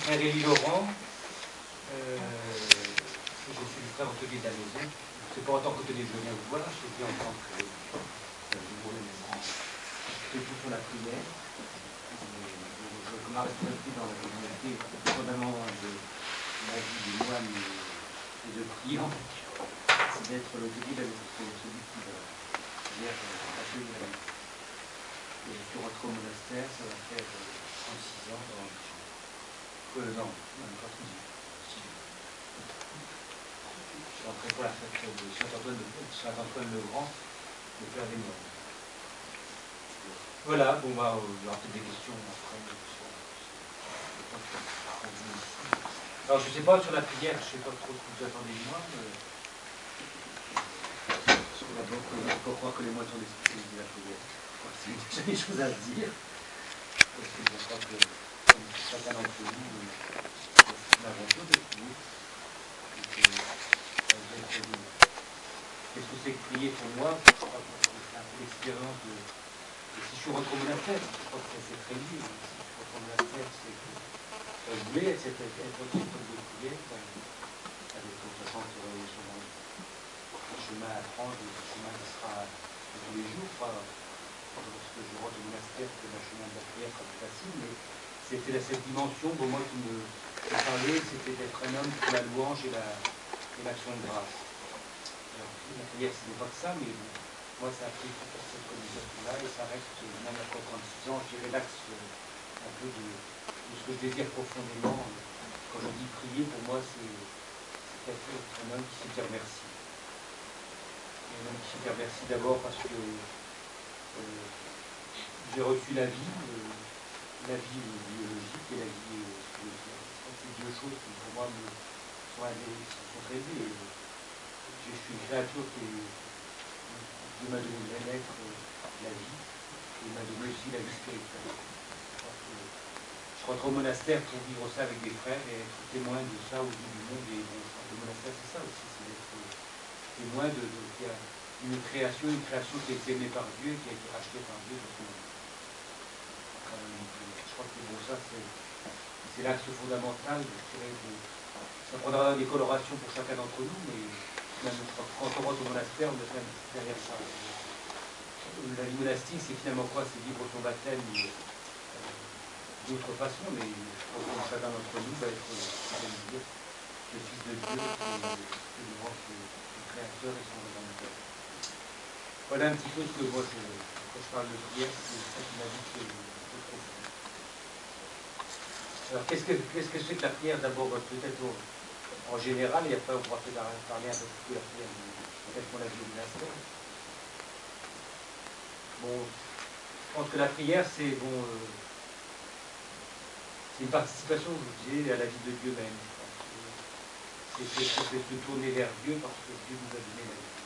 Saint-Rémy Laurent, je suis le frère hôtelier de la maison. C'est pas en tant qu'hôtelier que je viens vous voir, je viens en tant que c'est tout sur la prière. Ma responsabilité dans la communauté, indépendamment de la vie des moines et de clients, c'est d'être l'hôtelier de la maison, c'est celui qui va accueillir la vie. Et je suis rentré au monastère, ça va faire 36 ans dans non, même pas 36 ans. Je suis rentré pour la fête de Saint-Antoine le Grand, le père des moines. Voilà, bon bah, il y aura peut-être des questions après. Alors je ne sais pas sur la prière, je ne sais pas trop ce que vous attendez de moi. Parce que d'abord, il faut croire que les moines sont des spécialistes de la prière. C'est déjà des choses à se dire. Parce que je crois que chacun d'entre nous, nous avons tous des trous. Qu'est-ce que c'est que prier pour moi? Je crois que c'est un peu l'expérience de... Et si je suis rentré au monastère, je crois que c'est très lié. Si je suis rentré au monastère, c'est que je voulais être aussi comme de prière, avec de toute façon un chemin à prendre, un chemin qui sera de tous les jours, pas lorsque je rentre au monastère, c'est un chemin de la prière pas plus facile, mais c'était cette dimension pour moi qui me parlait, c'était d'être un homme pour la louange et l'action de grâce. Alors, la prière, ce n'est pas que ça, mais moi, ça a pris toute cette communication-là, et ça reste, même après 36 ans, je dirais l'axe un peu de ce que je désire profondément. Quand je dis prier, pour moi, c'est être un homme qui sait dire merci. Un homme qui sait dire merci d'abord parce que j'ai reçu la vie biologique et la vie spirituelle. C'est deux choses qui, pour moi, sont très liées. Je suis une créature qui Dieu m'a donné la lettre, la vie, et il m'a donné aussi la vie spirituelle. Je rentre au monastère pour vivre ça avec des frères et être témoin de ça au bout du monde. Et bon, le monastère, c'est ça aussi, c'est d'être témoin qu'il y a une création qui a été aimée par Dieu, qui a été rachetée par Dieu. Je crois que bon, ça, c'est l'axe fondamental. Ça prendra des colorations pour chacun d'entre nous, mais même quand on rentre au monastère, on est même derrière ça. La vie monastique, c'est finalement quoi? C'est vivre son baptême d'autres façons, mais je pense que chacun d'entre nous va être, le Fils de Dieu, qui est le Créateur et son Rédempteur. Voilà un petit peu ce que moi, quand je parle de prière, c'est ça qui m'habite le profond. Alors, qu'est-ce que c'est que la prière? D'abord, peut-être en général, et après on pourra peut-être parler un peu plus de la prière, peut-être qu'on l'a vu au monastère. Bon, je pense que la prière, c'est une participation, je vous disais, à la vie de Dieu même. C'est se tourner vers Dieu parce que Dieu nous a donné la vie.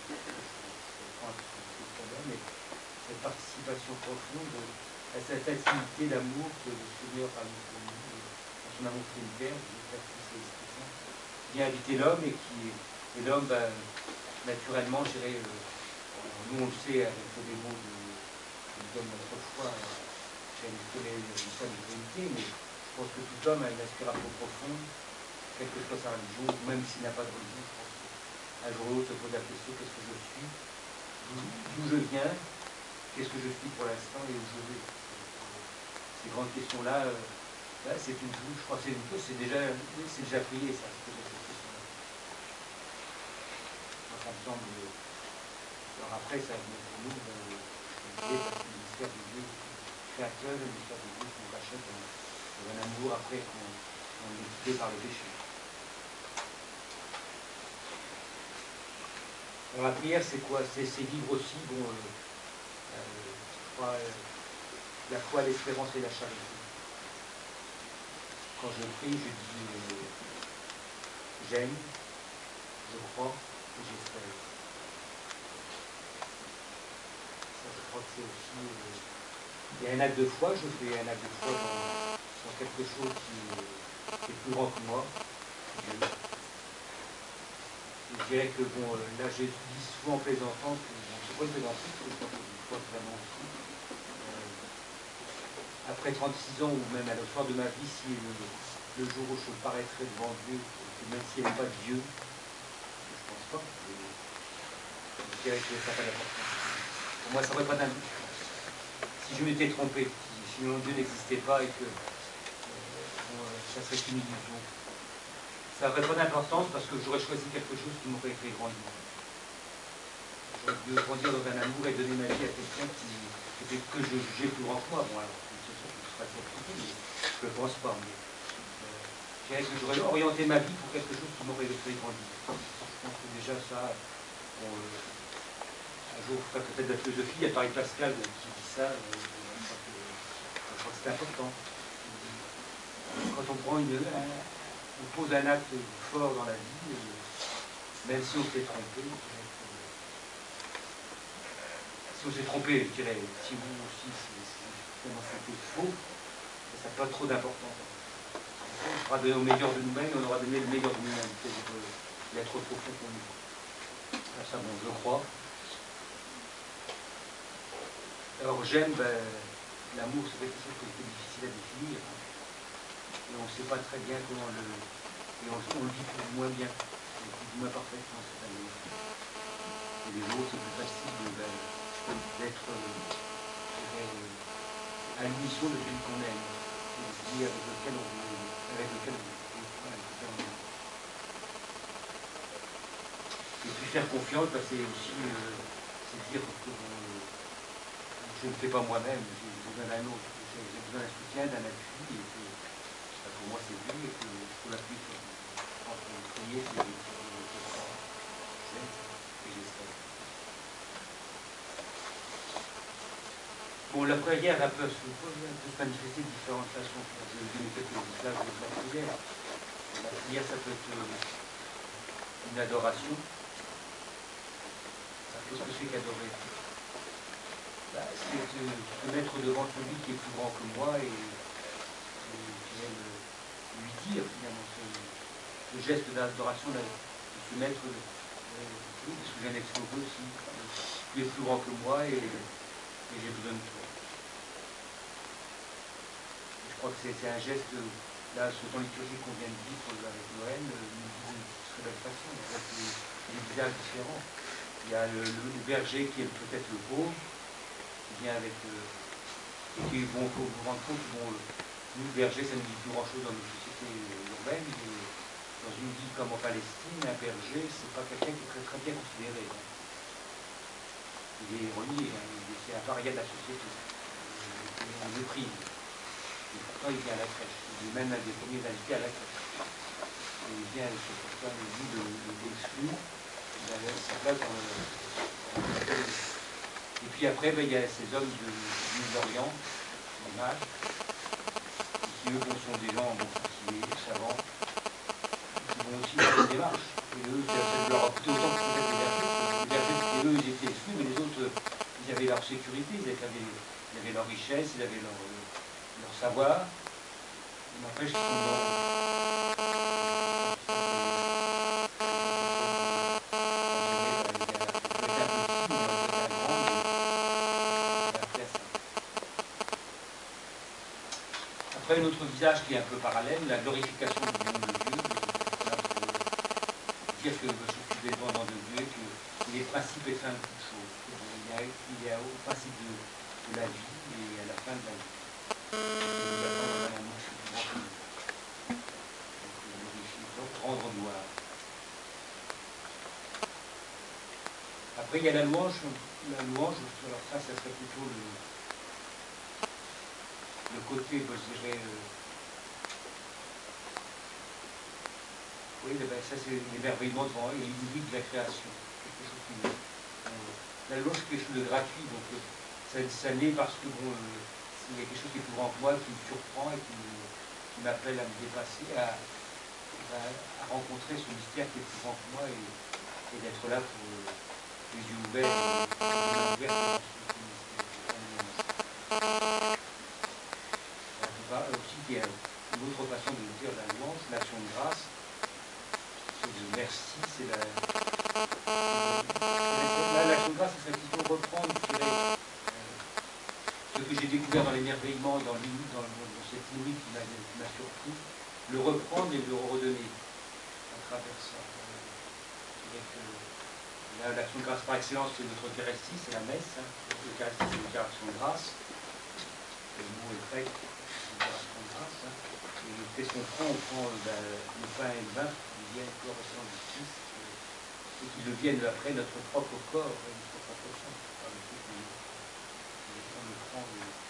Mais cette participation profonde à cette activité d'amour que le Seigneur a mis pour nous, dans son amour trinitaire, vient habiter l'homme et l'homme, naturellement, je dirais, nous on le sait avec les mots de notre foi, j'aime connaître une sainte divinité, mais je pense que tout homme a une aspiration profonde, quelle que soit sa religion, même s'il n'a pas de religion, je pense qu'un jour ou l'autre se pose la question, qu'est-ce que je suis, d'où je viens, qu'est-ce que je suis pour l'instant et où je vais. Ces grandes questions-là, c'est une chose, je crois que c'est déjà prié, ça, c'est déjà cette question-là. Ça me semble. Alors après, ça vient pour nous, parce que le mystère de Dieu, créateur, le mystère de Dieu qu'on rachète dans un amour après qu'on est quitté par le péché. Alors la prière, c'est quoi? C'est vivre aussi, je crois, la foi, l'espérance et la charité. Quand je prie, je dis j'aime, je crois et j'espère. Ça, je crois que c'est aussi... il y a un acte de foi, je fais un acte de foi dans quelque chose qui est plus grand que moi, Dieu. Je dirais que, là, je dis souvent en plaisantant, c'est pas une plaisanterie, c'est une fois vraiment aussi. Après 36 ans, ou même à la fin de ma vie, si le jour où je paraîtrai devant Dieu, que même s'il n'y avait pas de Dieu, je ne pense pas, je dirais que ça n'a pas d'importance. Pour moi, ça n'aurait pas d'importance. Si je m'étais trompé, si mon Dieu n'existait pas et que ça serait une illusion, ça n'aurait pas d'importance parce que j'aurais choisi quelque chose qui m'aurait fait grandir. J'aurais dû grandir dans un amour et donner ma vie à quelqu'un que je jugeais plus grand que moi. Bon, alors, c'est sûr que je serais trop trompé, mais je ne le pense pas. Mais, je dirais que j'aurais orienté ma vie pour quelque chose qui m'aurait fait grandir. Je pense que déjà ça, un jour, on fera peut-être de la philosophie, il y a Paris Pascal qui dit ça, je crois que c'est important. Quand on prend on pose un acte fort dans la vie, même si on s'est trompé, si on s'est trompé, je dirais, si vous aussi, c'était faux, ça n'a pas trop d'importance. On aura donné au meilleur de nous-mêmes, on aura donné le meilleur de nous-mêmes, c'est-à-dire l'être profond pour nous. Ça, bon, je crois. Alors j'aime, l'amour, c'est quelque chose qui est difficile à définir. Et on ne sait pas très bien comment et on le vit plus ou moins bien, on le vit moins parfaitement cette année. Et les autres, c'est plus facile d'être à l'unisson de celui qu'on aime, et celui avec lequel on est. Et puis faire confiance, c'est aussi dire que je ne fais pas moi-même, j'ai besoin d'un autre, j'ai besoin d'un soutien, d'un appui, et que pour moi c'est lui, et que je peux l'appuyer sur lui. Je pense que prier, c'est et j'espère. Bon, la prière, elle peut se manifester de différentes façons. Je vais donner quelques exemples de la prière. La prière, ça peut être une adoration. Qu'est-ce que c'est qu'adorer? C'est se mettre devant celui qui est plus grand que moi et lui dire finalement ce geste d'adoration, de se mettre, parce que j'ai un exposé aussi, tu es plus grand que moi et j'ai besoin de toi. Je crois que c'est un geste, là, ce temps liturgique qu'on vient de vivre avec Noël, nous dit de très belle façon, avec des visages différents. Il y a le berger qui est peut-être le pauvre, qui vient avec, et qui vont vous rendre compte, nous, le berger, ça ne dit plus grand-chose dans nos sociétés urbaines. Dans une ville comme en Palestine, un berger, c'est pas quelqu'un qui est très, très bien considéré. Hein. Il est relié, hein, c'est un paria de la société. On le méprise. Et pourtant, il vient à la crèche. Il est même un des premiers invités à la crèche. Et il vient, c'est pourquoi il dit l'exclu. Il a sa place dans le... Et puis après, il y a ces hommes du Orient, les mages, qui eux sont des gens cultivés, savants, qui vont aussi faire une démarche. Et eux, ça leur a coûté autant que peut-être les bergers, et eux, ils étaient exclus, mais les autres, ils avaient leur sécurité, ils avaient leur richesse, ils avaient leur savoir. Il n'empêche qu'ils sont Après, un autre visage qui est un peu parallèle, la glorification du nom de Dieu, dire que je suis dépendant de Dieu, qu'il est principe et fin de toute chose. Il y a au principe de la vie et à la fin de la vie. Rendre gloire. Après, il y a la louange. La louange, alors ça serait plutôt le côté, je dirais, oui, ça c'est l'émerveillement devant et l'unité de la création. Quelque chose qui la louange, c'est quelque chose de gratuit, donc ça naît parce que il y a quelque chose qui est plus grand que moi, qui me surprend et qui m'appelle à me dépasser, à rencontrer ce mystère qui est plus grand que moi et d'être là pour les yeux ouverts, aussi, il y a une autre façon de dire la louange, l'action de grâce, c'est le merci, c'est l'action de grâce, ça serait plutôt reprendre, je dirais, ce que j'ai découvert dans l'émerveillement, dans cette nuit qui m'a surpris, le reprendre et le redonner à travers ça. L'action de grâce par excellence, c'est notre Eucharistie, c'est la messe. Hein. L'Eucharistie, c'est une déclaration de grâce. Le mot est grec, c'est une déclaration de grâce. Hein. Et qu'est-ce qu'on prend? On prend le pain et le vin qui viennent corps et sang du Christ, et qui deviennent après notre propre corps et notre propre sang. On le prend.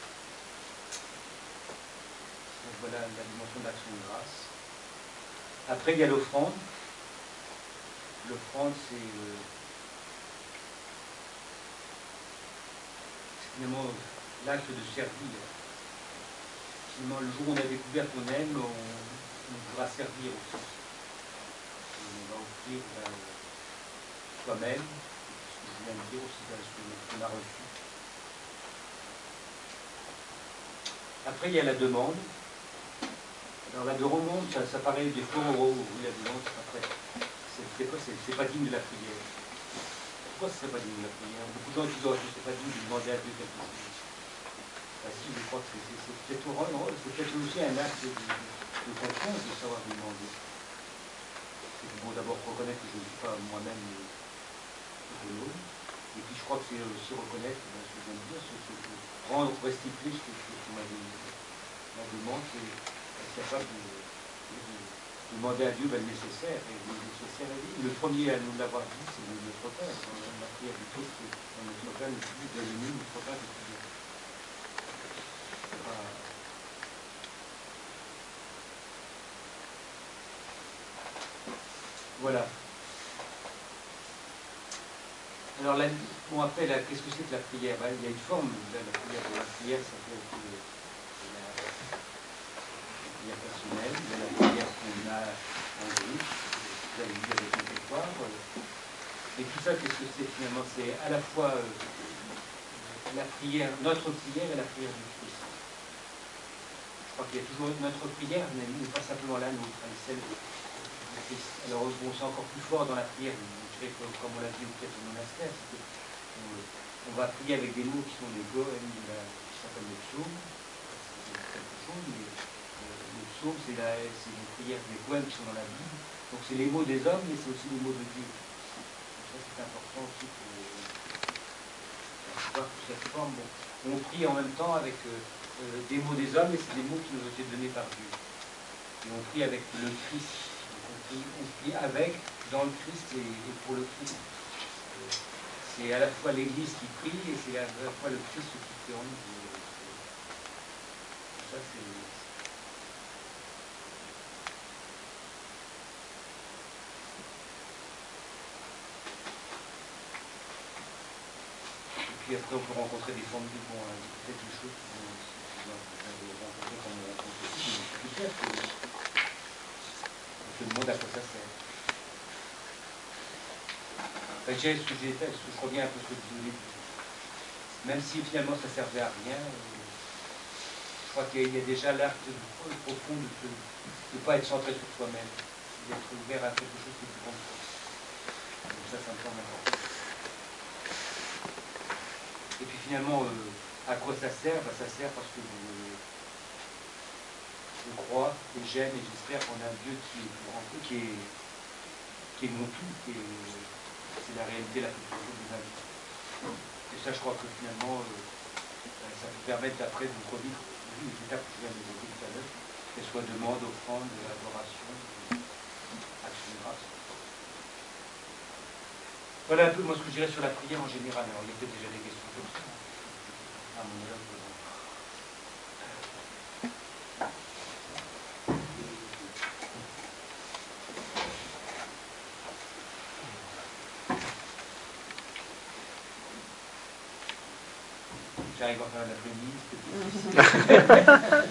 Donc voilà la dimension de l'action de grâce. Après, il y a l'offrande. L'offrande, c'est finalement l'acte de servir. Finalement, le jour où on a découvert qu'on aime, on pourra servir aussi. Et on va offrir soi-même, ce que je viens de dire aussi, ce qu'on a reçu. Après, il y a la demande. Alors la demande, ça paraît des fois oui, la demande, après, c'est pas digne de la prière. Pourquoi ce serait pas digne de la prière? Beaucoup de gens disent, c'est pas digne de demander à Dieu quelque chose. Ben, si, je crois que c'est peut-être aussi un acte de confiance de savoir demander. C'est bon d'abord reconnaître que je ne suis pas moi-même autonome. Et puis je crois que c'est aussi reconnaître ce que je viens de dire, rendre restituer ce qu'on m'a donné. La demande, c'est être capable de demander à Dieu le nécessaire. Et le nécessaire, le premier à nous l'avoir dit, c'est notre Père. Dans la prière du Christ, c'est notre Père, nous dit de nous, notre Père, de Dieu. Voilà. Alors, après, qu'est-ce que c'est que la prière? Il y a une forme de la prière. La prière, ça peut être la prière personnelle, la prière qu'on a en groupe, la vie avec un territoire. Et tout ça, qu'est-ce que c'est finalement? C'est à la fois la prière, notre prière et la prière du Christ. Je crois qu'il y a toujours notre prière, mais pas simplement la nôtre, celle du Christ. Alors, bon, c'est encore plus fort dans la prière. Comme on l'a dit peut-être au monastère, on va prier avec des mots qui sont des goèmes, qui s'appellent les psaumes. C'est quelque chose, mais les psaumes, c'est les prières des goèmes qui sont dans la Bible. Donc c'est les mots des hommes, mais c'est aussi les mots de Dieu. Donc ça, c'est important aussi pour voir toute cette forme. Bon, on prie en même temps avec des mots des hommes, mais c'est des mots qui nous ont été donnés par Dieu. Et on prie avec le Christ. On prie avec, dans le Christ et pour le Christ. C'est à la fois l'Église qui prie et c'est à la fois le Christ qui prie en nous. Ça, c'est... Et puis après, on peut rencontrer des formes de peut-être des choses qui vont rencontrer comme on rencontre aussi, mais c'est plus clair que je me demande à quoi ça sert. Je reviens un peu sur ce que je disais au début. Même si finalement ça ne servait à rien, je crois qu'il y a déjà l'acte profond de ne pas être centré sur soi-même, d'être ouvert à quelque chose qui est plus grand. Donc ça me semble important. Et puis finalement, à quoi ça sert? Ça sert parce que je crois et j'aime et j'espère qu'on a un Dieu qui est plus grand, qui est mon tout, c'est la réalité la plus profonde de ma vie. Et ça, je crois que finalement, ça peut permettre après de revivre les étapes que je viens d'évoquer tout à l'heure, qu'elles soient demande, offrande, adoration, action de grâce. Voilà un peu moi ce que je dirais sur la prière en général. Alors il y a peut-être déjà des questions comme ça. À mon avis, j'arrive à faire l'après-midi,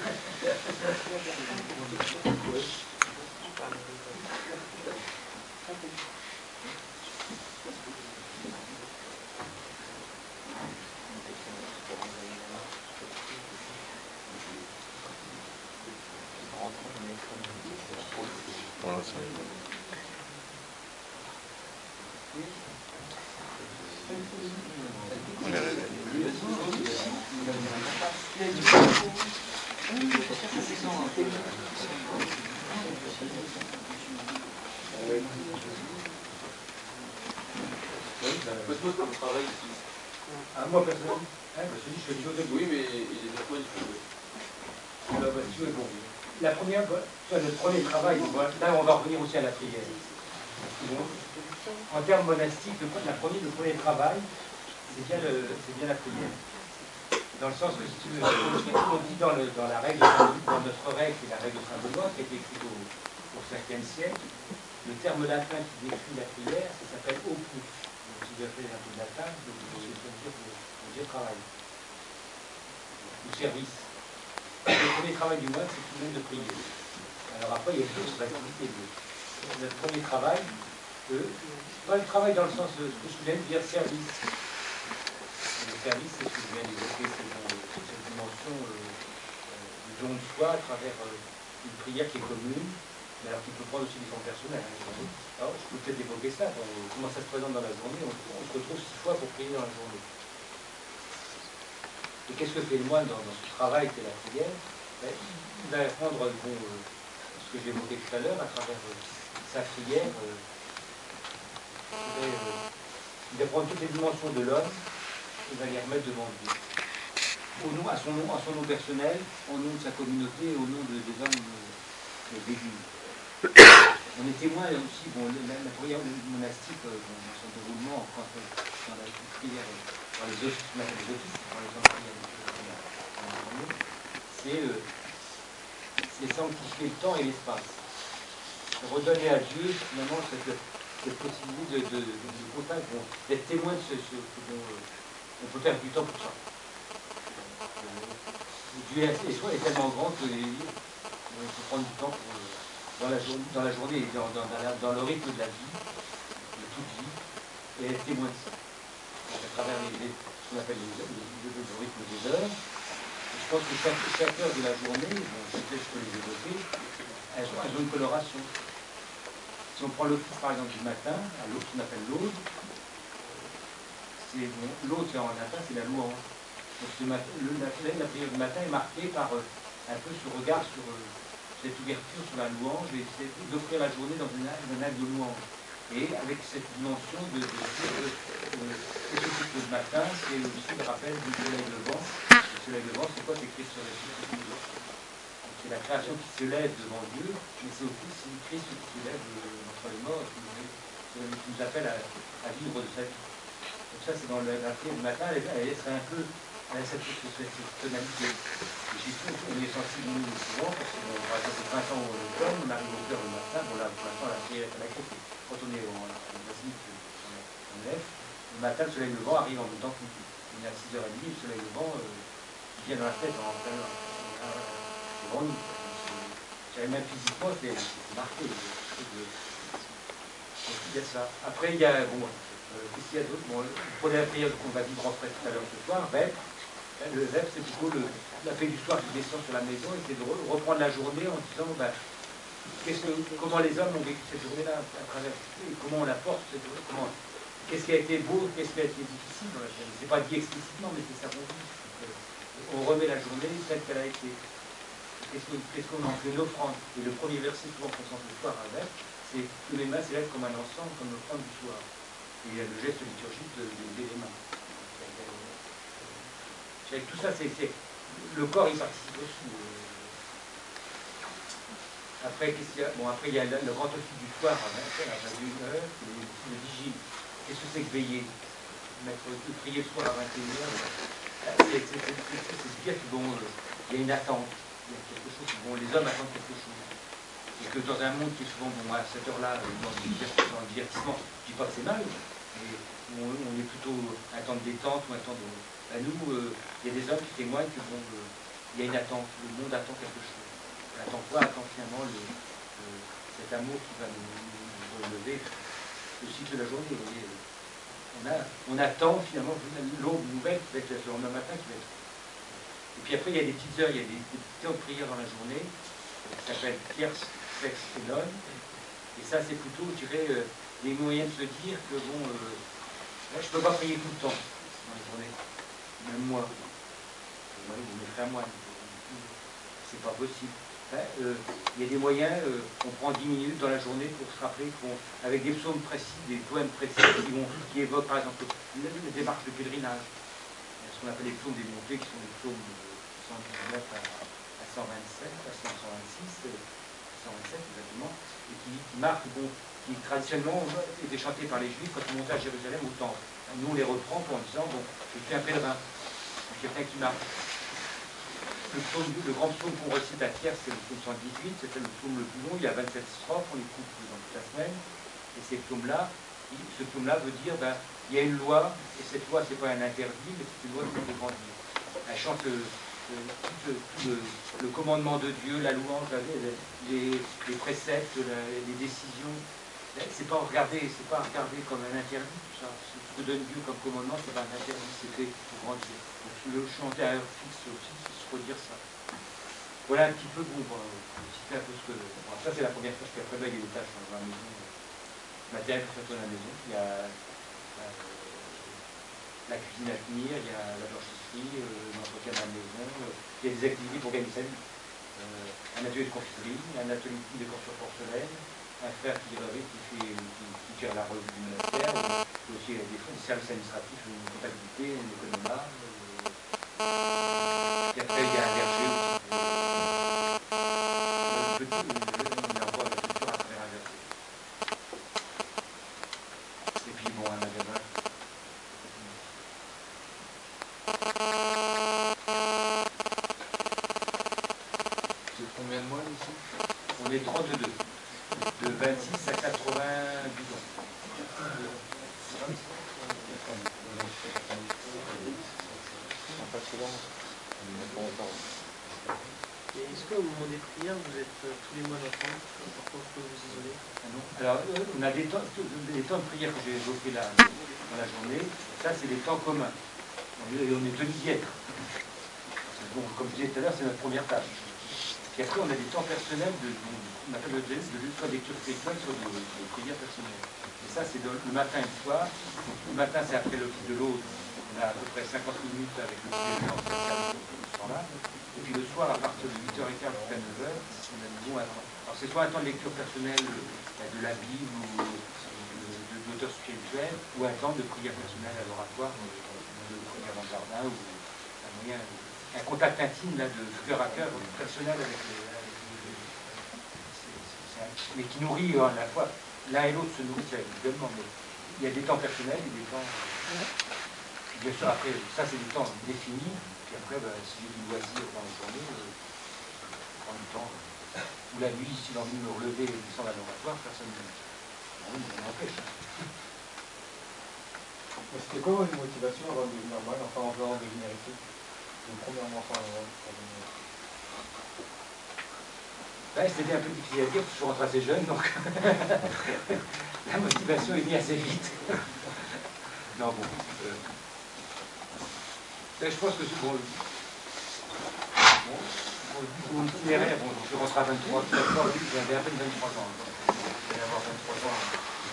Cosmos, comme travail ici. Ah, moi, personnellement, je te dis, je fais du haut de Oui, mais il est autres manipulés. bon. La première, notre premier travail, là on va revenir aussi à la prière. Bon. En termes monastiques, le premier travail, c'est bien la prière. Dans le sens que, si tu veux, on dit dans la règle, dans notre règle, qui est la règle de Saint-Benoît, qui a été écrite au 5e siècle, le terme latin qui décrit la prière, ça s'appelle opus. Donc, si vous appelez un peu de latin, vous dire travail. Ou service. Le premier travail du moine, c'est tout de même de prier. Alors après, il y a d'autres activités. Notre premier travail, pas le travail dans le sens de ce que je viens de dire, service. Le service, c'est ce que je viens d'évoquer, c'est cette dimension du don de soi à travers une prière qui est commune, mais alors qui peut prendre aussi des formes personnelles. Alors, je peux peut-être évoquer ça, comment ça se présente dans la journée, on se retrouve 6 fois pour prier dans la journée. Et qu'est-ce que fait le moine dans ce travail qui est la prière? Il va prendre ce que j'évoquais tout à l'heure, à travers sa prière, il va prendre toutes les dimensions de l'homme, il va les remettre devant Dieu. À son nom personnel, au nom de sa communauté, au nom des hommes d'église. On est témoin aussi, la prière monastique, dans son déroulement, dans la prière, dans les offices, dans les hommes prières, c'est sanctifier le temps et l'espace. Redonner à Dieu, finalement, cette possibilité de contact, d'être témoin de ce dont on peut faire du temps pour ça. Dieu est tellement grand qu'il faut prendre du temps dans la journée et dans le rythme de la vie, de toute vie, et être témoin de ça. Donc, à travers ce qu'on appelle le rythme des heures. Je pense que chaque heure de la journée, peut-être je peux les évoquer, elles ont une coloration. Si on prend l'office par exemple du matin, ce qu'on appelle l'aude, l'aude en latin c'est la louange. Donc la prière du matin est marquée par un peu ce regard sur cette ouverture sur la louange et d'offrir la journée dans un acte de louange. Et avec cette dimension de dire que ce matin, c'est aussi le rappel du soleil levant. Le soleil levant, c'est quoi? C'est Christ ressuscité. C'est la création qui se lève devant Dieu, mais c'est aussi Christ qui se lève entre les morts, qui nous appelle à vivre de sa vie. Donc ça, c'est dans la prière du matin, elle serait un peu cette tonalité. Et chez nous, on est sensible nous souvent, parce que par exemple, au printemps ou à l'automne, on arrive au cœur le matin, bon là, pour l'instant, la prière est à la clé. Quand on est en basilique, on lève, le matin, le soleil levant arrive en même temps qu'il est à 6h30, le soleil levant, il vient dans la tête en plein. Devant nous. Même physiquement, c'est marqué. Il y a ça. Après, il y a. Qu'est-ce qu'il y a d'autre? Pour la prière qu'on va vivre en fait tout à l'heure ce soir, vêpres. Le vêpres, c'est plutôt la paix du soir qui descend sur la maison et c'est de reprendre la journée en disant comment les hommes ont vécu cette journée-là à travers. Comment on la porte cette journée. Qu'est-ce qui a été beau, qu'est-ce qui a été difficile dans la journée. C'est pas dit explicitement, mais c'est ça qu'on dit. On remet la journée telle qu'elle a été. Qu'est-ce qu'on en fait? Une offrande. Et le premier verset souvent qu'on sent le soir avec, c'est que mes mains s'élèvent comme un ensemble, comme l'offrande du soir. Et il y a le geste liturgique de lever les mains. Avec tout ça, le corps, il participe aussi. Après, après, il y a le grand office du soir à 21h, le vigile. Qu'est-ce que c'est que veiller? De prier le soir à 21h, c'est dire qu'il y a une attente. Il y a quelque chose, les hommes attendent quelque chose. Et que dans un monde qui est souvent, à cette heure-là, dans le divertissement, je ne dis pas que c'est mal, mais on est plutôt un temps de détente ou un temps de. Nous, il y a des hommes qui témoignent que il y a une attente, le monde attend quelque chose. Il attend quoi? Attend finalement cet amour qui va nous relever le cycle de la journée. Vous voyez, on attend finalement l'aube nouvelle qui va être le lendemain matin qui va être. Et puis après, il y a des petites heures, il y a des temps de prière dans la journée, qui s'appellent tierce, sexe et l'homme. Et ça, c'est plutôt, je dirais, des moyens de se dire que, là, je ne peux pas prier tout le temps dans la journée. Même moi. Vous me frères moi. C'est pas possible. il y a des moyens, on prend 10 minutes dans la journée pour se rappeler avec des psaumes précis, des poèmes précis qui évoquent par exemple la démarche de pèlerinage, ce qu'on appelle les psaumes des montées, qui sont des psaumes de 119 à 127, à 126, 127 exactement, et qui marquent, qui traditionnellement étaient chantés par les Juifs quand ils montaient à Jérusalem au temple. Nous on les reprend en disant, je suis un pèlerin, quelqu'un qui marche. Le grand psaume qu'on recite à Thiers, c'est le psaume 118, c'était le psaume le plus long, il y a 27 strophes, on les coupe dans toute la semaine, et ce psaume-là veut dire, il y a une loi, et cette loi, c'est pas un interdit, mais c'est une loi qui fait grandir. Elle chante tout le commandement de Dieu, la louange, les préceptes, les décisions. C'est pas regarder comme un interdit, tout ça. Ce que donne Dieu comme commandement, c'est pas un interdit, c'est fait pour grandir. Donc le chanter à heure fixe aussi, c'est se redire ça. Voilà un petit peu, citer un peu ce que... Bon, ça c'est la première tâche, puis après il y a des tâches dans la maison. Matériel pour faire tourner la maison. Il y a la cuisine à tenir, il y a la blanchisserie, l'entretien de la maison, il y a des activités pour gagner sa vie. Un atelier de confiserie, un atelier de décor sur porcelaine, un frère qui gère la revue du monastère, et aussi des services administratifs, une comptabilité, une économie. Et après il y a un verger aussi. On envoie la culture à travers un verger. Et puis un magasin. C'est combien de mois ici? On est 32. De 26 à 92 ans. Et est-ce qu'au moment des prières, vous êtes tous les mois d'enfant? Parfois, vous pouvez vous isoler? Non. Alors, on a des temps de prière que j'ai évoqués là dans la journée. Ça, c'est des temps communs. On est tenus d'y être. Bon, comme je disais tout à l'heure, c'est notre première tâche. Et après, on a des temps personnels on appelle de lecture spirituelle sur des prières personnelles. Et ça, c'est le matin et le soir. Le matin, c'est après le de l'eau. On a à peu près 50 minutes avec le petit ce temps-là. Et puis le soir, à partir de 8h15 jusqu'à 9h, on a nouveau un temps. Alors, c'est soit un temps de lecture personnelle de la Bible ou de l'auteur spirituel, ou un temps de prière personnelle à l'oratoire, de prière dans le jardin, ou un moyen, un contact intime là, de cœur à cœur, personnel avec mais qui nourrit à la fois, l'un et l'autre se nourrissent individuellement, mais il y a des temps personnels et des temps... Bien sûr, après, ça c'est des temps définis, puis après, si j'ai du loisir dans la journée, je prends du temps, ou la nuit, si j'ai envie de me relever et descendre à l'oratoire, personne ne m'empêche. C'était quoi une motivation avant de devenir moine, enfin en dehors de venir ici? Premièrement, enfin, pour venir. C'était un peu difficile à dire, parce que je suis rentré assez jeune, donc la motivation est venue assez vite. Non, bon. Je pense que c'est bon. Mon itinéraire, je suis rentré à 23, j'avais à peine 23 ans. Je vais avoir 23 ans.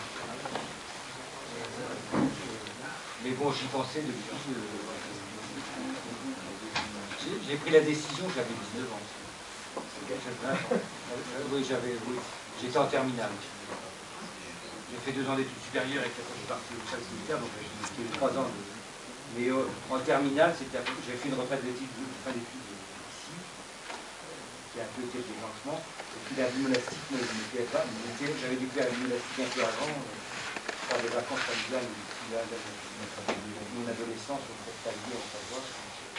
Mais bon, j'y pensais depuis. J'ai pris la décision, j'avais 19 ans. Oui, j'étais en terminale. J'ai fait 2 ans d'études supérieures et après je suis parti au service militaire, donc j'ai eu 3 ans. Mais en terminale, j'ai fait une retraite d'études ici, qui a un peu été de déclenchement. Et puis la vie monastique ne me plaisait pas. J'avais dû faire la vie monastique un peu avant, faire des vacances familiales, mon adolescence, au Prestallier, en Savoie.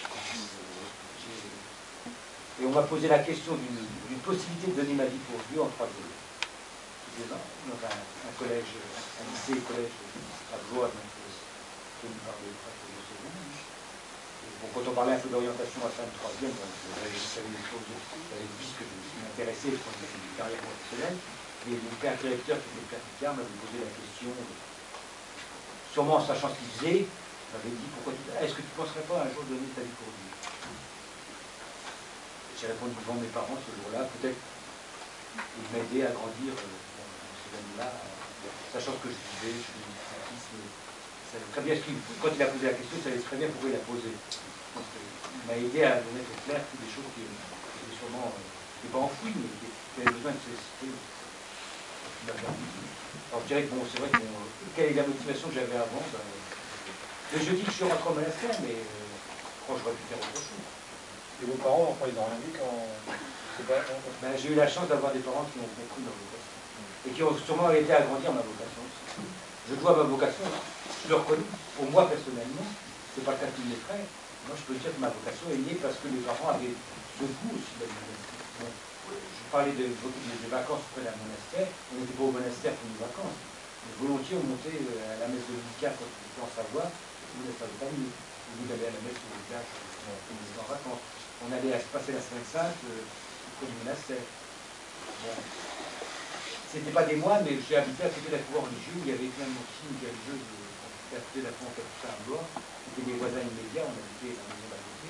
Et on m'a posé la question d'une possibilité de donner ma vie pour Dieu en 3 jours. Dans un collège, un lycée, collège à Blois, donc tenu par le prêtre de seconde. Bon, quand on parlait un peu d'orientation à fin de 3e, j'avais dit que je m'intéressais pour une carrière professionnelle, mais mon père directeur, qui était le père Picard, m'avait posé la question, sûrement en sachant ce qu'il faisait, m'avait dit, est-ce que tu ne penserais pas un jour donner ta vie pour Dieu? J'ai répondu devant mes parents ce jour-là, peut-être ils m'aidaient à grandir dans ce domaine-là, sachant que je vivais, je suis un fils, mais très bien, quand il a posé la question, il savait très bien pourquoi il l'a posée. Il m'a aidé à me mettre au clair toutes les choses qui étaient sûrement n'était pas enfoui, mais qui avait besoin de se citer. Alors je dirais que bon, c'est vrai que bon, quelle est la motivation que j'avais avant mais je dis que je suis rentré au monastère, mais quand j'aurais pu faire autre chose. Et vos parents, enfin, ils n'ont rien dit quand... Ben, j'ai eu la chance d'avoir des parents qui m'ont compris ma vocation. Et qui ont sûrement aidé à grandir ma vocation aussi. Je dois ma vocation, je le reconnais. Pour moi, personnellement, c'est pas le cas de tous mes frères. Moi, je peux dire que ma vocation est née parce que mes parents avaient le goût aussi d'aller au monastère. Bon, je parlais des vacances auprès d'un monastère. On n'était pas au monastère pour les vacances. Mais volontiers, on montait à la messe de Lucas quand on était en Savoie. On n'était pas de famille. Au lieu d'aller à la messe de Lucas quand on était en vacances. On allait passer la Semaine Sainte auprès du monastère. Bon. C'était pas des moines, mais j'ai habité à côté d'un couvent religieux. Il y avait même aussi une religieuse à côté d'un couvent capucin à Blois. C'était des voisins immédiats, on habitait dans la maison d'à côté.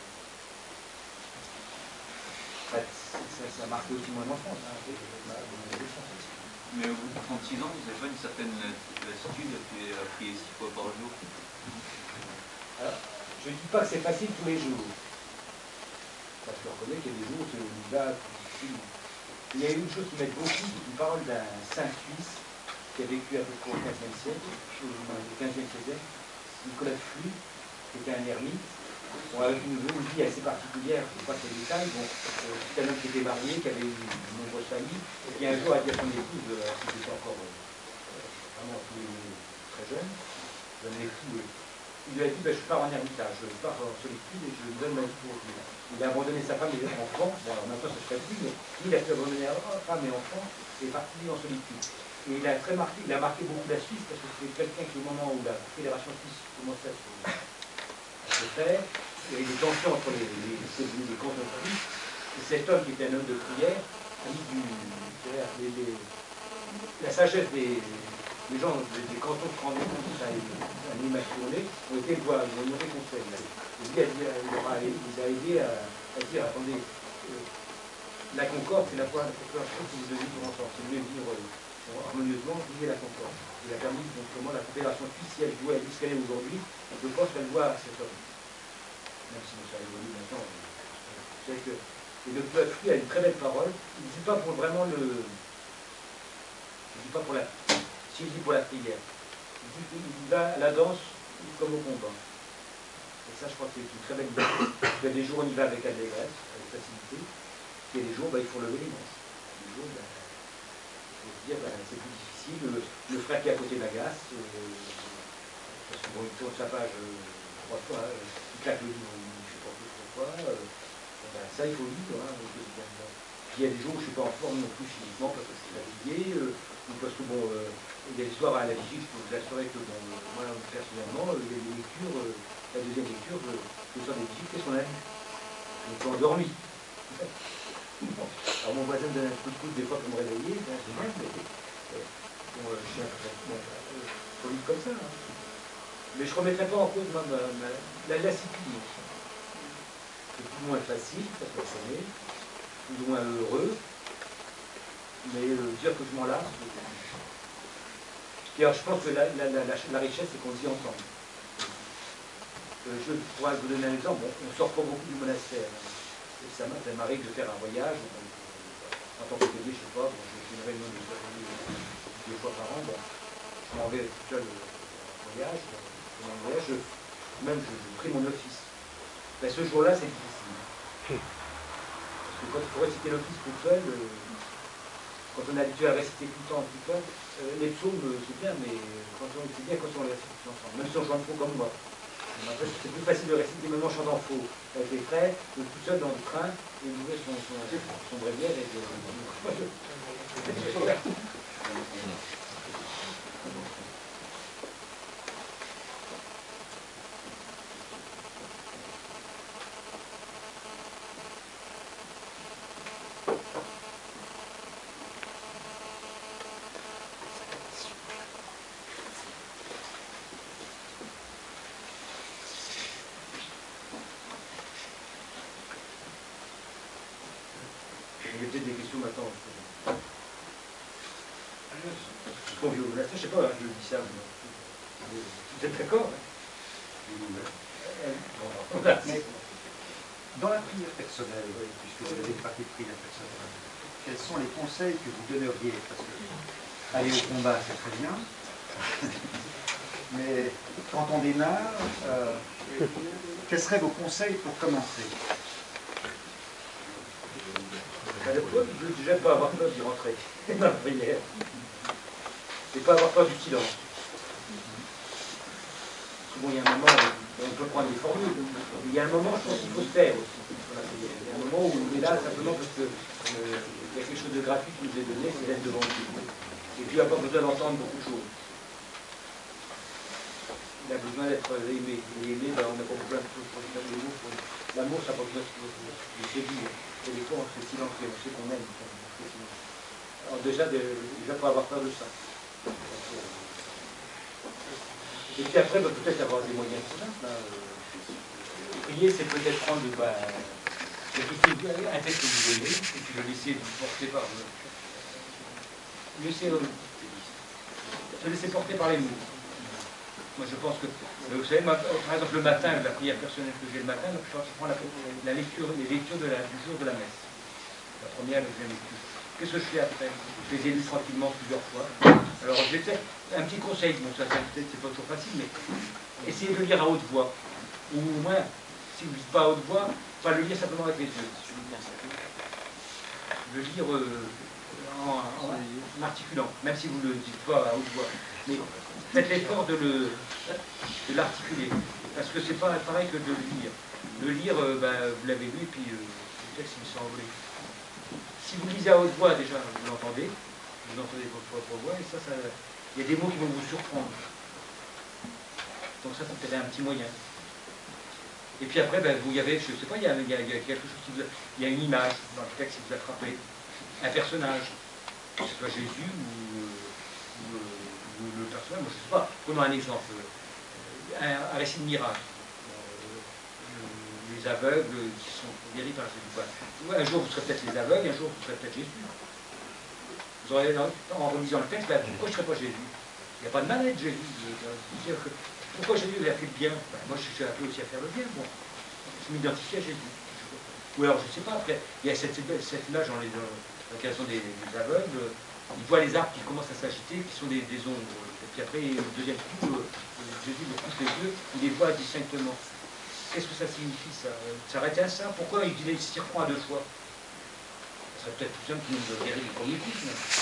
Ça a marqué aussi mon enfance, hein, mon adolescence. Mais au bout de 36 ans, vous n'avez pas une certaine lassitude à prier 6 fois par jour? Alors, je ne dis pas que c'est facile tous les jours. Parce que je reconnais qu'il y a des jours où on y va difficilement. Il y a une chose qui m'aide beaucoup, c'est une parole d'un saint suisse qui a vécu à peu près au XVe siècle, au XVe siècle, Nicolas de Flux, qui était un ermite, bon, avec une vie assez particulière, je ne sais pas ces détails, bon, c'était un homme qui était marié, qui avait eu de nombreuses familles, et qui un jour a dit à son épouse, qui était encore vraiment très jeune, il lui a dit, ben, je pars en ermitage, je pars en solitude et je me donne ma vie pour Dieu. Il a abandonné sa femme et ses enfants, bon, alors maintenant ça se fait plus, mais il a pu abandonner femme et enfants et est parti en solitude. Et il a marqué beaucoup la Suisse parce que c'est quelqu'un qui, au moment où la fédération suisse commençait à se faire, il y avait des tensions entre les cantons suisses, et cet homme qui était un homme de prière a mis la sagesse des gens des cantons de Cranday, ça a mis ma tournée, ont été voir, ils ont monté conseil. Et lui, il les a aidés à dire, attendez, la concorde, c'est la première chose que vous devez vivre ensemble. Si vous voulez vivre harmonieusement, vivez la concorde. Il a permis, donc, comment la Fédération suisse, si elle doit aller jusqu'à aujourd'hui, je pense qu'elle doit à cet homme. Même si ça évolue maintenant. C'est que, et le peuple, lui, a une très belle parole. Il ne dit pas pour vraiment le... Il ne dit pas pour la... S'il dit pour la prière. Il va à la danse comme au combat. Et ça, je crois que c'est une très belle idée. Il y a des jours où on y va avec allégresse, avec facilité. Et des jours, il faut lever les manches. Des jours, il faut se dire, c'est plus difficile. Le frère qui est à côté m'agace, parce que bon, il tourne sa page 3 fois, il claque le livre, je ne sais pas pourquoi. Ça, il faut vivre. Puis il y a des jours où je ne suis pas en forme non plus physiquement parce que je suis fatigué, ou parce que bon, il y a des soirs à la vigie, je peux vous assurer que bon, moi personnellement, il y a des lectures, la deuxième lecture, le soir des vigies, qu'est-ce qu'on a lu? Je me suis endormi. Alors mon voisin me donne un coup de coude des fois pour me réveiller, c'est bien, mais bon, je suis un peu vite comme ça. Hein. Mais je ne remettrai pas en cause la lassitude. C'est plus ou moins facile, ça peut sonner, plus ou moins heureux, mais dire que je m'en lasse. Et alors je pense que la richesse, c'est qu'on le dit ensemble. Je pourrais vous donner un exemple, on sort pas beaucoup du monastère. Ça m'arrive de faire un voyage, en tant que payé, je ne sais pas, bon, je fais une réunion de 2 fois par an, bon, je m'en vais tout seul en voyage, même je prie mon office. Ben, ce jour-là, c'est difficile. Parce que quand il faut réciter l'office tout seul, quand on est habitué à réciter tout le temps tout seul, les psaumes, c'est bien, mais c'est bien quand on les récite tous ensemble, même si on chante faux comme moi. C'est plus facile de réciter même en chantant faux avec les frères, que tout seul dans le train, et d'ouvrir son bréviaire et de... Il y a peut-être des questions maintenant. Je convie au monastère, je sais pas, hein, je dis ça. Vous êtes d'accord? Dans la prière personnelle, puisque vous avez une partie de prière personnelle, quels sont les conseils que vous donneriez? Parce que aller au combat, c'est très bien. Mais quand on démarre, quels seraient vos conseils pour commencer? Déjà, pas avoir peur d'y rentrer dans la prière. Et pas avoir peur du silence. Bon, il y a un moment, on peut prendre des formules, mais il y a un moment, je pense qu'il faut se taire aussi. Il y a un moment où on est là simplement parce que il y a quelque chose de gratuit qui nous est donné, c'est d'être devant Dieu. Et puis il n'a pas besoin d'entendre beaucoup de choses. Il a besoin d'être aimé. Et aimé, ben, on n'a pas besoin de choses pour faire des mots. L'amour, ça n'a pas besoin de séduire. Et des fois, on se fait silencier, on sait qu'on aime. Alors déjà, pas avoir peur de ça. Et puis après, bah, peut-être avoir des moyens de ça. Prier, c'est peut-être prendre un texte que vous aimez, et puis le laisser vous porter par se laisser porter par les mots. Moi, je pense que, vous savez, moi, par exemple, le matin, la prière personnelle que j'ai le matin, je prends la lecture, les lectures du jour de la messe. La première, la deuxième lecture. Qu'est-ce que je fais après? Je les ai lus tranquillement plusieurs fois. Alors, j'ai peut-être un petit conseil, bon, ça peut-être c'est pas toujours facile, mais essayez de lire à haute voix. Ou au moins, si vous ne lisez pas à haute voix, pas le lire simplement avec les yeux. Le lire en articulant, même si vous ne le dites pas à haute voix. Mais faites l'effort de l'articuler. Parce que c'est pas pareil que de le lire. Le lire, vous l'avez lu, et puis le texte il s'est envolé. Si vous lisez à haute voix, déjà, vous l'entendez votre propre voix, et ça, il y a des mots qui vont vous surprendre. Donc ça peut être un petit moyen. Et puis après, vous y avez, je ne sais pas, il y a quelque chose qui vous il y a une image dans le texte qui vous a frappé, un personnage, que ce soit Jésus ou le personnage, moi je ne sais pas. Prenons un exemple, un récit de miracle. Les aveugles qui sont guéris par Jésus. Un jour vous serez peut-être les aveugles, un jour vous serez peut-être Jésus. Vous aurez, en relisant le texte, pourquoi je ne serais pas Jésus? Il n'y a pas de mal à être Jésus. Pourquoi Jésus a fait le bien? Moi je suis appelé aussi à faire le bien. Bon. Je m'identifie à Jésus. Ou alors je ne sais pas, après, il y a cette image dans l'occasion des aveugles, ils voient les arbres qui commencent à s'agiter, qui sont des ombres. Et puis après, le deuxième coup, Jésus leur pousse les yeux, il les voit distinctement. Qu'est-ce que ça signifie ça? S'arrêter à ça? Pourquoi il s'y reprend à deux fois? Ça serait peut-être plus simple qu'il nous guérit du premier coup.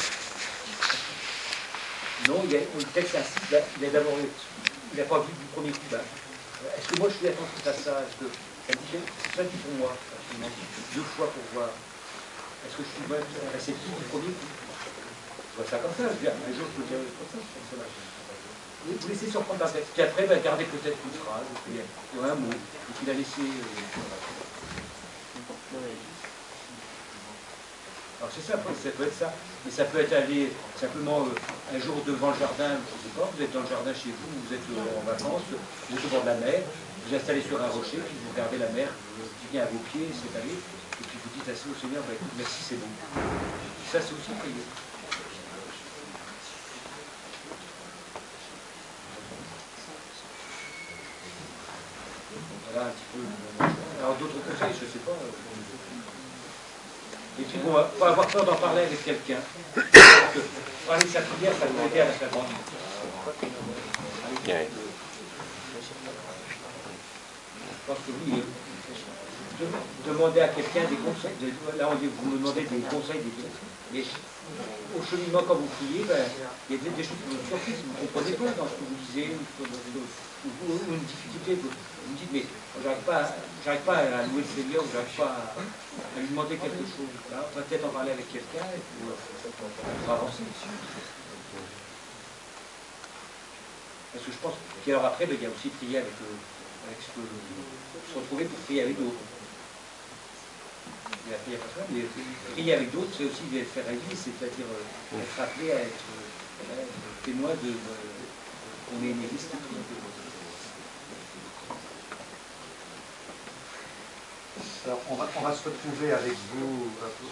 Non, le texte insiste, il n'a pas vu du premier coup. Est-ce que moi je suis attentif à ça? Est-ce que ça dit pour moi? Deux fois pour voir. Est-ce que je suis réceptif du premier coup? Je vois ça comme ça. Un jour je peux dire comme ça. Vous laissez surprendre par texte. Puis après, gardez peut-être une phrase, ou un mot, et puis la laisser. Alors c'est ça, ça peut être ça. Mais ça peut être aller simplement un jour devant le jardin, je ne sais pas, vous êtes dans le jardin chez vous, vous êtes en vacances, vous êtes au bord de la mer, vous vous installez sur un rocher, puis vous regardez la mer qui vient à vos pieds, s'étaler, et puis vous dites assez au Seigneur, écoute, merci, c'est bon. Ça, c'est aussi prier. Voilà un petit peu. Alors d'autres conseils, je ne sais pas. Et puis bon, pas avoir peur d'en parler avec quelqu'un. Parler de sa prière, ça peut aider à la faire grandir. Je pense que oui, demander à quelqu'un des conseils. Là, vous me demandez des conseils, mais au cheminement, quand vous priez, il y a des choses qui vous surprennent si vous ne comprenez pas dans ce que vous disiez, ou une difficulté. Vous me dites, mais j'arrive pas à louer le Seigneur, j'arrive pas à lui demander quelque chose. Là, on va peut-être en parler avec quelqu'un et puis on va avancer. Parce que je pense qu'alors après, il y a aussi prier avec se retrouver pour prier avec d'autres. Il y a prier personnelle, mais prier avec d'autres, c'est aussi faire rêver, c'est-à-dire être appelé à être témoin qu'on est une église. Alors, on va se retrouver avec vous.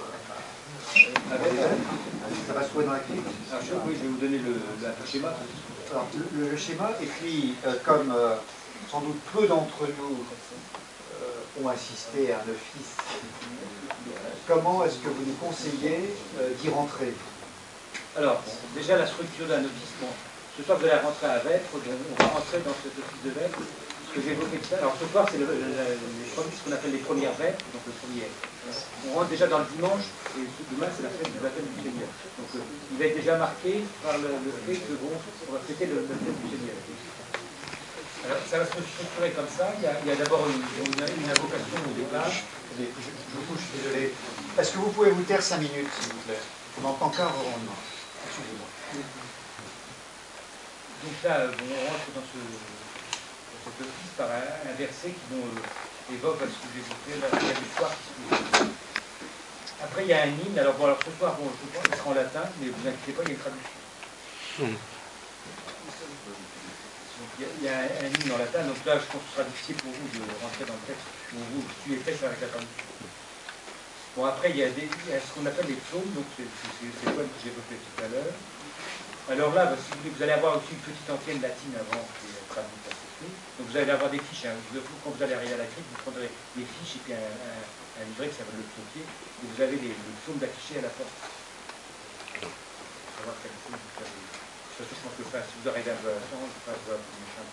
Ça va se trouver dans la clinique. Oui, je vais vous donner le schéma. Alors, le schéma, et puis, comme sans doute peu d'entre nous pourront assister à un office, comment est-ce que vous nous conseillez d'y rentrer? Alors, bon, déjà la structure d'un office, bon, ce soir vous allez rentrer à Vêpres, on va rentrer dans cet office de Vêpres, ce que j'ai évoqué tout à l'heure. Alors ce soir c'est ce qu'on appelle les premières Vêpres, donc le premier. On rentre déjà dans le dimanche, et demain c'est la fête du baptême du Seigneur. Donc il va être déjà marqué par le fait que bon, on va fêter le baptême du Seigneur. Alors ça va se structurer comme ça, il y a d'abord une invocation au départ. Je vous touche, désolé. Est-ce que vous pouvez vous taire 5 minutes, s'il vous plaît? On n'entend qu'un rendement. Excusez-moi. Donc là, bon, on rentre dans cet office par un verset qui évoque ce que j'ai évoqué, la prière du soir. Après, il y a un hymne. Alors, bon, alors ce soir, bon, je pense qu'il sera en latin, mais vous inquiétez pas, il y a une traduction. Donc, il y a un hymne en latin, donc là, je pense que ce sera difficile pour vous de rentrer dans le texte, pour vous suivez le texte avec la traduction. Bon, après, il y a ce qu'on appelle les psaumes, donc c'est le poème que j'ai évoqué tout à l'heure. Alors là, si vous voulez, vous allez avoir aussi une petite antienne latine avant qui est traduite à ce prix. Donc vous allez avoir des fiches. Hein. Quand vous allez arriver à la crypte, vous prendrez des fiches et puis un livret qui s'appelle le psautier. Et vous avez les psaumes d'afficher à la porte. Pour savoir quel psaume vous avez. Surtout, je pense que si vous arrivez à la chambre, je passe voir le méchant.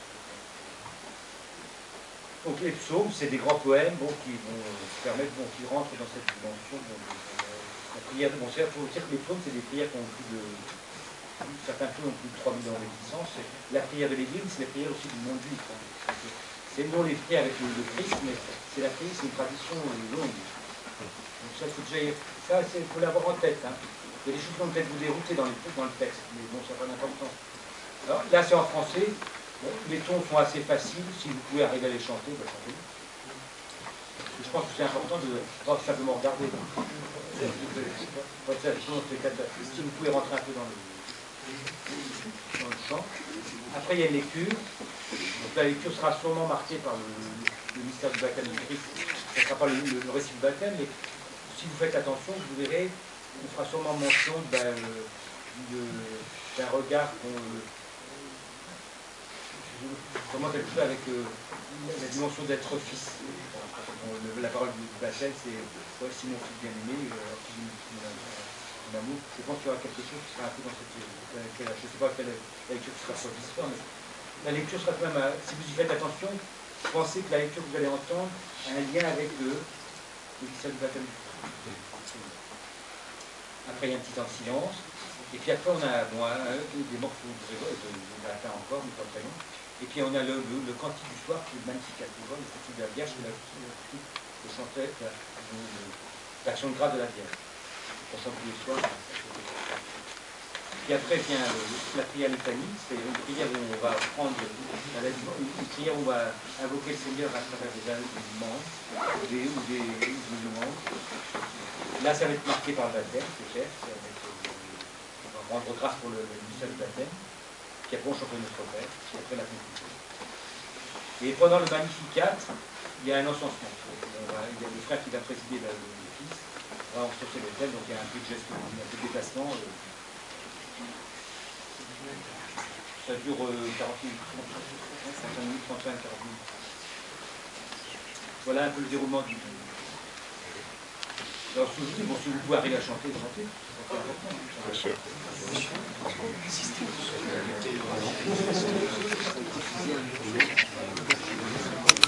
Donc les psaumes, c'est des grands poèmes qui vont permettre, qui rentrent dans cette dimension. La prière, il faut dire que les psaumes, c'est des prières qui ont plus de... Certains psaumes ont plus de 3000 ans d'existence. La prière de l'Église, c'est la prière aussi du monde juif. C'est non les prières avec le Christ, mais c'est la prière, c'est une tradition longue. Donc ça, il faut l'avoir en tête. Hein. Il y a des choses qui vont peut-être vous dérouter dans le texte, mais bon, ça n'a pas d'importance. Alors là, c'est en français. Bon, les tons sont assez faciles. Si vous pouvez arriver à les chanter, chantez. Je pense que c'est important de pas simplement regarder. Si vous pouvez rentrer un peu dans le chant. Après, il y a une lecture. Donc la lecture sera sûrement marquée par le mystère du baptême du Christ. Ce ne sera pas le récit du baptême, mais si vous faites attention, vous verrez, on fera sûrement mention d'un regard comment quelque chose avec la dimension d'être fils. La parole du baptême, c'est Simon, fils bien-aimé, mon amour. Je pense qu'il y aura quelque chose qui sera un peu dans cette... je ne sais pas quelle lecture qui sera sur l'histoire, mais la lecture sera quand même... si vous y faites attention, pensez que la lecture que vous allez entendre a un lien avec le mystère du baptême. Après, il y a un petit temps de silence. Et puis après, on a des morceaux de latin encore, mais pas très long. Et puis on a le cantique du soir qui est magnifique à voir, le cantique de la Vierge, le chantait l'action de grâce de la Vierge. On chante tous les soirs. Puis après vient la prière litanie, c'est une prière où on va prendre une prière où on va invoquer le Seigneur à travers des membres ou des louanges. Là, ça va être marqué par le baptême, c'est clair. On va rendre grâce pour le mystère du baptême. Puis après, on chante notre Père, puis après la conclusion. Et pendant le Magnificat, il y a un encensement. Il y a le frère qui va présider l'office, on va encenser l'autel, donc il y a un peu de geste, un peu de déplacement. Ça dure 40 minutes, 35 minutes, 35, 40 minutes. Voilà un peu le déroulement du... Alors, si vous pouvez arriver à chanter, chantez. Bien sûr. Bien sûr.